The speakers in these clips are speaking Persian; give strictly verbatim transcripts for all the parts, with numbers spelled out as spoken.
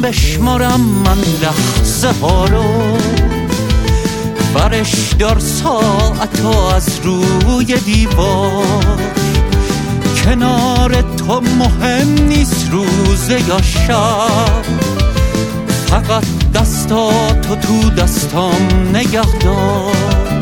بشمارم من لحظه ها رو، برش دار ساعت ها از روی دیوار. کنار تو مهم نیست روزه یا شب، فقط دستاتو تو دستام نگه دار.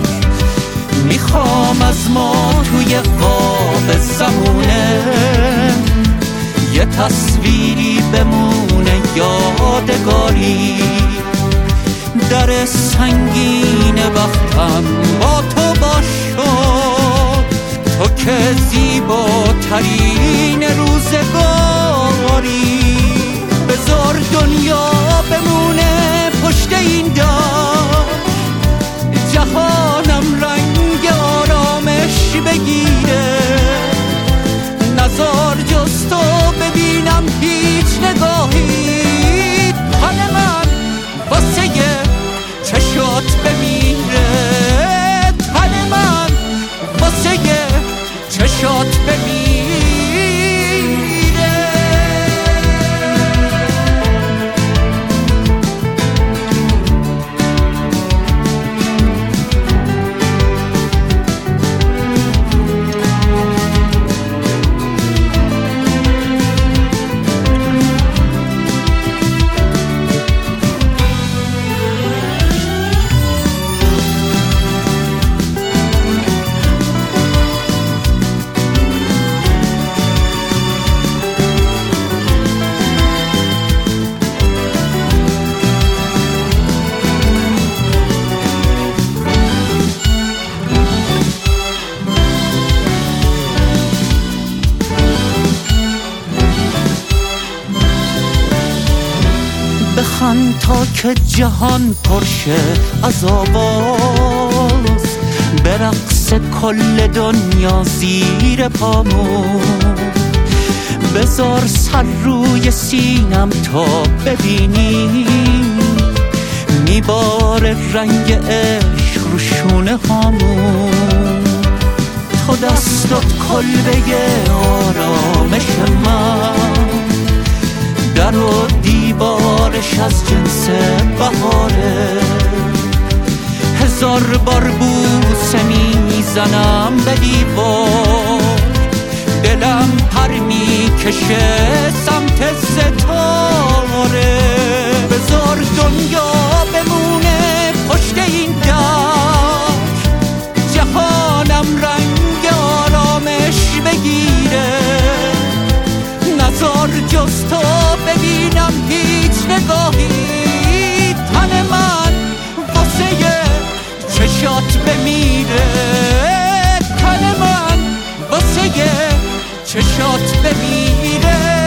میخوام از ما توی قاب زمونه یه تصویری بمونه یادگاری. در سنگین وقتم با تو باش شد، تو که زیباترین روزگاری. بذار دنیا بمونه پشت این در، جهانم رنگ آرامش بگیره. نزار جز تو ببینم هیچ نگاهی، تن من واسه چشات بمیره. تن من واسه چشات بمیره. بخند تا که جهان پرشه از آواز، برقص کل دنیا زیر پامون. بذار سر روی سینم تا ببینی میباره رنگ عشق رو شونه هامون. تو دستات کلبه آرامش من، در و دیوارش از جنس بهاره. هزار بار بوسه میزنم به دیوار، دلم پر میکشه سمت ستاره. بذار دنیا بمونه پشت این در، جهانم رنگ آرامش بگیره. نزار جز تو ببینم هیچ نگاهی، تن من واسه چشات بمیره. تن من واسه چشات بمیره.